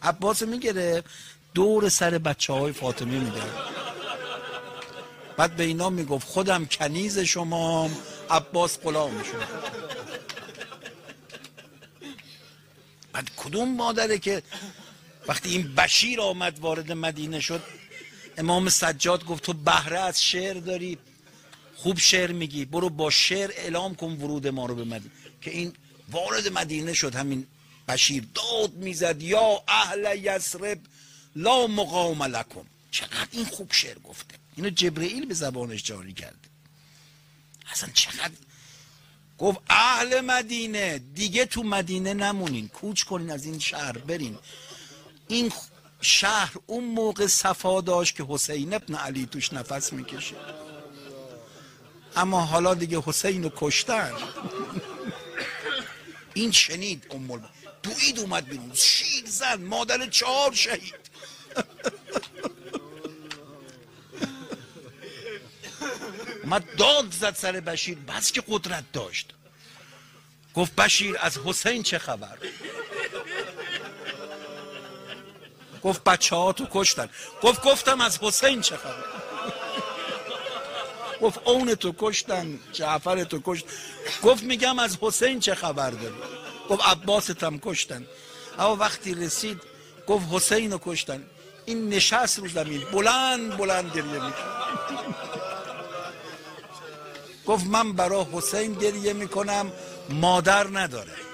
عباس میگره دور سر بچه های فاطمه میگره، بعد به اینا میگفت خودم کنیز شما، عباس غلام شما. بعد کدوم مادره که وقتی این بشیر آمد وارد مدینه شد، امام سجاد گفت تو بهره از شعر داری، خوب شعر میگی، برو با شعر اعلام کن ورود ما رو به مدینه. که این وارد مدینه شد، همین بشیر داد میزد یا اهل یثرب لا مقام لکم. چقدر این خوب شعر گفته، اینو جبرئیل به زبانش جاری کرده. اصلا چقدر گفت اهل مدینه دیگه تو مدینه نمونین، کوچ کنین، از این شهر برین. این شهر اون موقع صفا داشت که حسین ابن علی توش نفس میکشه، اما حالا دیگه حسین رو کشتن. این شنید دوید اومد بیرون، شیر زن، مادر 4 شهید. اومد داد زد سر بشیر، بس که قدرت داشت. گفت بشیر از حسین چه خبر؟ گفت بچه ها تو کشتن. گفتم از حسین چه خبر؟ گفت اون تو کشتن، جعفر تو کشتن. گفت میگم از حسین چه خبر داری؟ گفت عباست هم کشتن. اما وقتی رسید گفت حسین رو کشتن. این نشست رو زمین بلند بلند گریه میکنه. گفت من برای حسین گریه میکنم، مادر نداره.